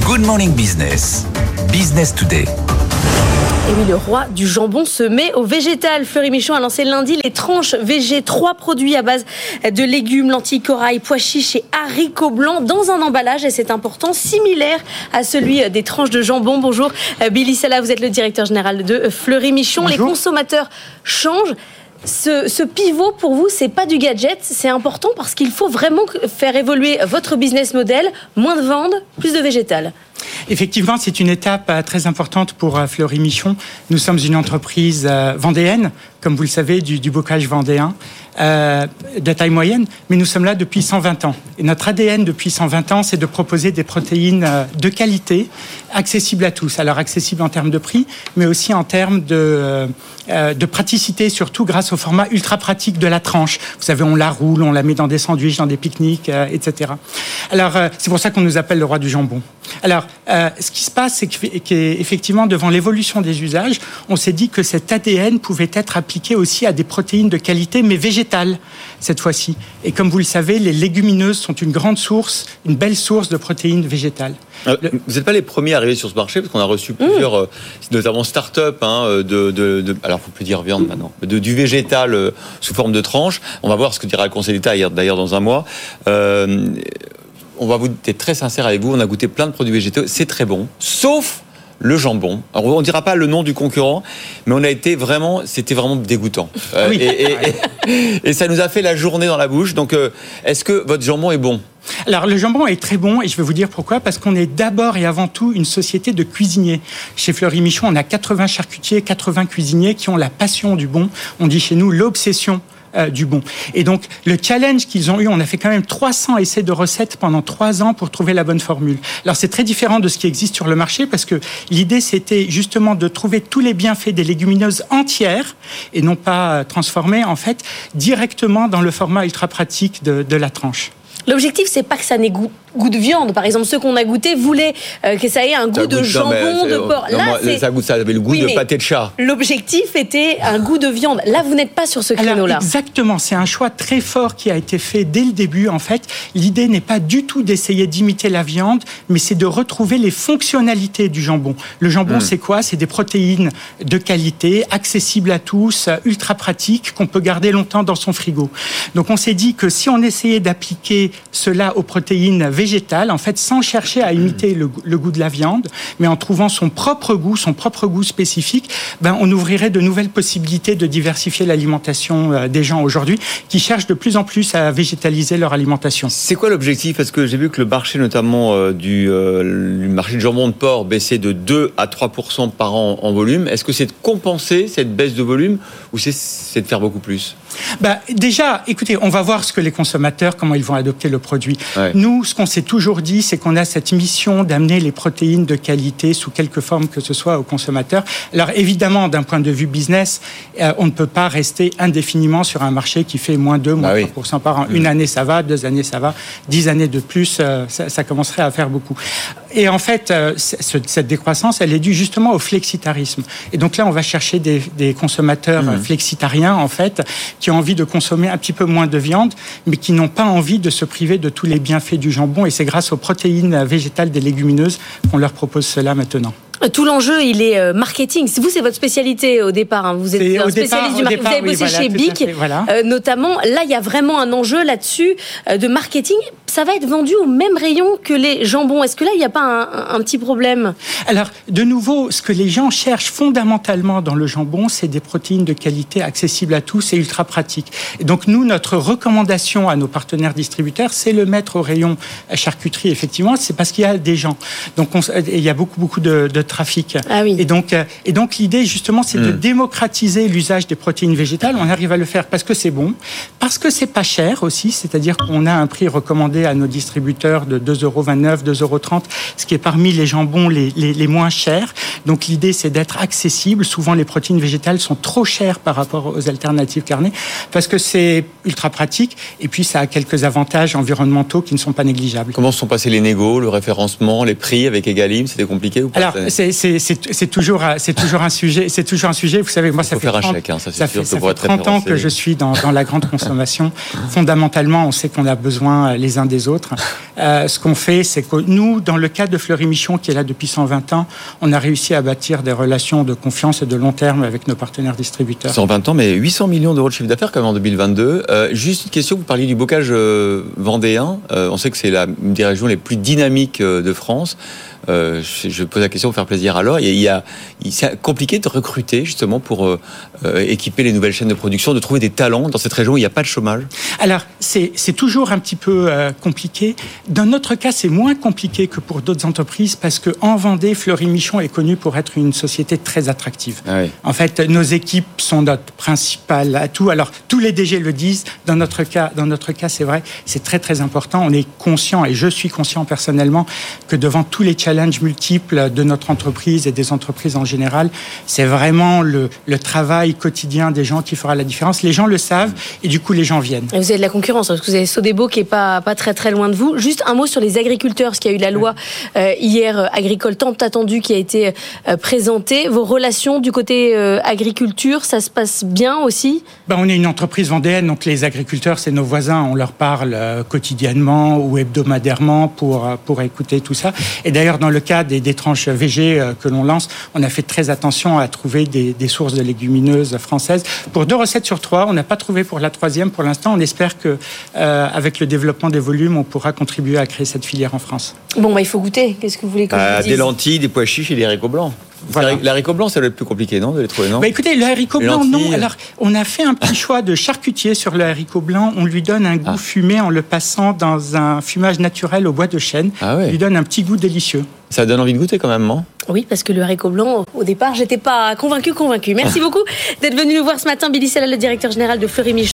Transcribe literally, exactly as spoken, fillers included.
Good Morning Business, Business Today. Et oui, le roi du jambon se met au végétal. Fleury Michon a lancé lundi les tranches V G, trois produits à base de légumes, lentilles, corail, pois chiches et haricots blancs dans un emballage, et c'est important, similaire à celui des tranches de jambon. Bonjour Billy Sala, vous êtes le directeur général de Fleury Michon. Bonjour. Les consommateurs changent. Ce, ce pivot, pour vous, c'est pas du gadget, c'est important parce qu'il faut vraiment faire évoluer votre business model, moins de ventes, plus de végétal. Effectivement, c'est une étape très importante pour Fleury Michon. Nous sommes une entreprise vendéenne, comme vous le savez, du, du bocage vendéen, euh, de taille moyenne, mais nous sommes là depuis cent vingt ans. Et notre A D N depuis cent vingt ans, c'est de proposer des protéines de qualité, accessibles à tous. Alors accessibles en termes de prix, mais aussi en termes de, euh, de praticité, surtout grâce au format ultra pratique de la tranche. Vous savez, on la roule, on la met dans des sandwichs, dans des pique-niques, euh, et cetera. Alors, euh, c'est pour ça qu'on nous appelle le roi du jambon. Alors, euh, ce qui se passe, c'est qu'effectivement, devant l'évolution des usages, on s'est dit que cet A D N pouvait être appliqué aussi à des protéines de qualité, mais végétales, cette fois-ci. Et comme vous le savez, les légumineuses sont une grande source, une belle source de protéines végétales. Alors, le... Vous n'êtes pas les premiers à arriver sur ce marché, parce qu'on a reçu plusieurs, mmh. notamment start-up, hein, de, de, de, alors il ne faut plus dire viande maintenant, de, du végétal euh, sous forme de tranche. On va voir ce que dira le Conseil d'État d'ailleurs dans un mois. Euh, on va vous être très sincère avec vous, on a goûté plein de produits végétaux, c'est très bon, sauf le jambon. Alors, on ne dira pas le nom du concurrent, mais on a été vraiment, c'était vraiment dégoûtant. Euh, oui. et, et, et, et ça nous a fait la journée dans la bouche. Donc, euh, est-ce que votre jambon est bon ? Alors, le jambon est très bon, et je vais vous dire pourquoi. Parce qu'on est d'abord et avant tout une société de cuisiniers. Chez Fleury Michon, on a quatre-vingts charcutiers, quatre-vingts cuisiniers qui ont la passion du bon. On dit chez nous l'obsession Euh, du bon. Et donc, le challenge qu'ils ont eu, on a fait quand même trois cents essais de recettes pendant trois ans pour trouver la bonne formule. Alors, c'est très différent de ce qui existe sur le marché, parce que l'idée, c'était justement de trouver tous les bienfaits des légumineuses entières, et non pas transformées, en fait, directement dans le format ultra pratique de, de la tranche. L'objectif, c'est pas que ça n'ait goût, goût de viande. Par exemple, ceux qu'on a goûté voulaient euh, que ça ait un goût ça de goûte, jambon, non, de porc. Non, là, moi, c'est... Ça, goûte, ça avait le goût oui, de pâté de chat. L'objectif était un goût de viande. Là, vous n'êtes pas sur ce créneau-là. Alors, exactement. C'est un choix très fort qui a été fait dès le début. En fait, l'idée n'est pas du tout d'essayer d'imiter la viande, mais c'est de retrouver les fonctionnalités du jambon. Le jambon, mmh. c'est quoi ? C'est des protéines de qualité, accessibles à tous, ultra pratiques, qu'on peut garder longtemps dans son frigo. Donc, on s'est dit que si on essayait d'appliquer cela aux protéines végétales, en fait, sans chercher à imiter le, le goût de la viande, mais en trouvant son propre goût, son propre goût spécifique, ben, on ouvrirait de nouvelles possibilités de diversifier l'alimentation des gens aujourd'hui, qui cherchent de plus en plus à végétaliser leur alimentation. C'est quoi l'objectif ? Parce que j'ai vu que le marché, notamment euh, du, euh, le marché de jambon de porc, baissait de deux à trois pour cent par an en volume. Est-ce que c'est de compenser cette baisse de volume, ou c'est, c'est de faire beaucoup plus ? Ben, déjà, écoutez, on va voir ce que les consommateurs, comment ils vont adopter le produit. Ouais. Nous, ce qu'on s'est toujours dit, c'est qu'on a cette mission d'amener les protéines de qualité sous quelque forme que ce soit aux consommateurs. Alors évidemment, d'un point de vue business, euh, on ne peut pas rester indéfiniment sur un marché qui fait moins deux, moins ah trois pour cent oui. par an. Une mmh. année, ça va, deux années, ça va, dix années de plus, euh, ça, ça commencerait à faire beaucoup. Et en fait, euh, cette décroissance, elle est due justement au flexitarisme. Et donc là, on va chercher des, des consommateurs mmh. flexitariens, en fait, qui ont envie de consommer un petit peu moins de viande, mais qui n'ont pas envie de se priver de tous les bienfaits du jambon. Et c'est grâce aux protéines végétales des légumineuses qu'on leur propose cela maintenant. Tout l'enjeu, il est marketing. Vous, c'est votre spécialité au départ. Hein. Vous êtes c'est un spécialiste départ, du marketing. Départ, vous avez bossé oui, voilà, chez Bic, fait, voilà. euh, notamment. Là, il y a vraiment un enjeu là-dessus euh, de marketing. Ça va être vendu au même rayon que les jambons. Est-ce que là, il n'y a pas un, un petit problème ? Alors, de nouveau, ce que les gens cherchent fondamentalement dans le jambon, c'est des protéines de qualité accessibles à tous et ultra pratiques. Et donc, nous, notre recommandation à nos partenaires distributeurs, c'est le mettre au rayon charcuterie. Effectivement, c'est parce qu'il y a des gens. Donc, on, il y a beaucoup, beaucoup de, de trafic. Ah oui. Et donc, et donc l'idée, justement, c'est mmh. de démocratiser l'usage des protéines végétales. On arrive à le faire parce que c'est bon, parce que c'est pas cher aussi, c'est-à-dire qu'on a un prix recommandé à nos distributeurs de deux euros vingt-neuf, deux euros trente, ce qui est parmi les jambons les, les, les moins chers. Donc, l'idée, c'est d'être accessible. Souvent, les protéines végétales sont trop chères par rapport aux alternatives carnées, parce que c'est ultra pratique, et puis ça a quelques avantages environnementaux qui ne sont pas négligeables. Comment se sont passés les négos, le référencement, les prix avec Egalim ? C'était compliqué ou pas ? Alors, c'est, c'est, c'est, c'est, toujours, c'est toujours un sujet. C'est toujours un sujet. Vous savez, moi, ça fait, trente, chèque, hein, ça, ça fait, ça fait trente ans que je suis dans, dans la grande consommation. Fondamentalement, on sait qu'on a besoin, les uns des des autres. Euh, ce qu'on fait, c'est que nous, dans le cas de Fleury-Michon, qui est là depuis cent vingt ans, on a réussi à bâtir des relations de confiance et de long terme avec nos partenaires distributeurs. cent vingt ans, mais huit cents millions d'euros de chiffre d'affaires quand même en deux mille vingt-deux. Euh, juste une question, vous parliez du bocage euh, vendéen. Euh, on sait que c'est la, une des régions les plus dynamiques euh, de France. Euh, je, je pose la question pour faire plaisir à Laure. Il y a, il, c'est compliqué de recruter justement pour euh, euh, équiper les nouvelles chaînes de production, de trouver des talents dans cette région où il n'y a pas de chômage. Alors, c'est, c'est toujours un petit peu euh, compliqué. Dans notre cas, c'est moins compliqué que pour d'autres entreprises parce qu'en Vendée, Fleury-Michon est connu pour être une société très attractive. Ah oui. En fait, nos équipes sont notre principal atout. Alors, tous les D G le disent. Dans notre cas, dans notre cas, c'est vrai, c'est très très important. On est conscient, et je suis conscient personnellement, que devant tous les challenges multiples de notre entreprise et des entreprises en général, c'est vraiment le, le travail quotidien des gens qui fera la différence. Les gens le savent et du coup les gens viennent. Et vous avez de la concurrence parce que vous avez Sodebo qui est pas pas très très loin de vous. Juste un mot sur les agriculteurs, parce qu'il y a eu la loi euh, hier euh, agricole tant attendue qui a été euh, présentée. Vos relations du côté euh, agriculture, ça se passe bien aussi? Ben, on est une entreprise vendéenne, donc les agriculteurs, c'est nos voisins. On leur parle euh, quotidiennement ou hebdomadairement pour euh, pour écouter tout ça. Et d'ailleurs, dans le cas des, des tranches V G euh, que l'on lance, on a fait très attention à trouver des, des sources de légumineuses françaises. Pour deux recettes sur trois, on n'a pas trouvé pour la troisième pour l'instant. On espère que, euh, avec le développement des volumes, on pourra contribuer à créer cette filière en France. Bon, bah, il faut goûter. Qu'est-ce que vous voulez qu'on euh, vous dise? Des lentilles, des pois chiches et des haricots blancs. Voilà. L'haricot blanc, ça doit être plus compliqué, non, de les trouver, non? Bah écoutez, le haricot blanc, non. Alors, on a fait un petit choix de charcutier sur le haricot blanc. On lui donne un goût ah. fumé en le passant dans un fumage naturel au bois de chêne. Ah ouais. On lui donne un petit goût délicieux. Ça donne envie de goûter quand même, non? Oui, parce que le haricot blanc, au départ, j'étais pas convaincue, convaincue. Merci beaucoup d'être venu nous voir ce matin, Billy Sella, le directeur général de Fleury-Michon.